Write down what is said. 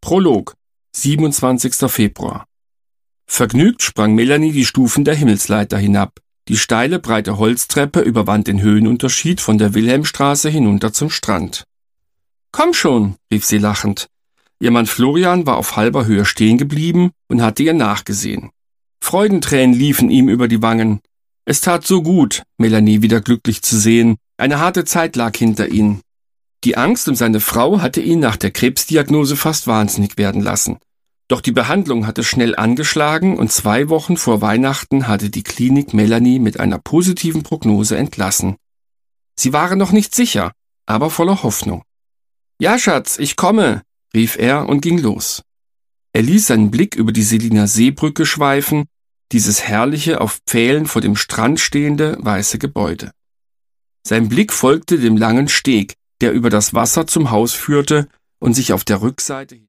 Prolog, 27. Februar. Vergnügt sprang Melanie die Stufen der Himmelsleiter hinab. Die steile, breite Holztreppe überwand den Höhenunterschied von der Wilhelmstraße hinunter zum Strand. »Komm schon«, rief sie lachend. Ihr Mann Florian war auf halber Höhe stehen geblieben und hatte ihr nachgesehen. Freudentränen liefen ihm über die Wangen. Es tat so gut, Melanie wieder glücklich zu sehen. Eine harte Zeit lag hinter ihnen. Die Angst um seine Frau hatte ihn nach der Krebsdiagnose fast wahnsinnig werden lassen. Doch die Behandlung hatte schnell angeschlagen und 2 Wochen vor Weihnachten hatte die Klinik Melanie mit einer positiven Prognose entlassen. Sie waren noch nicht sicher, aber voller Hoffnung. »Ja, Schatz, ich komme«, rief er und ging los. Er ließ seinen Blick über die Seliner Seebrücke schweifen, dieses herrliche, auf Pfählen vor dem Strand stehende, weiße Gebäude. Sein Blick folgte dem langen Steg, der über das Wasser zum Haus führte und sich auf der Rückseite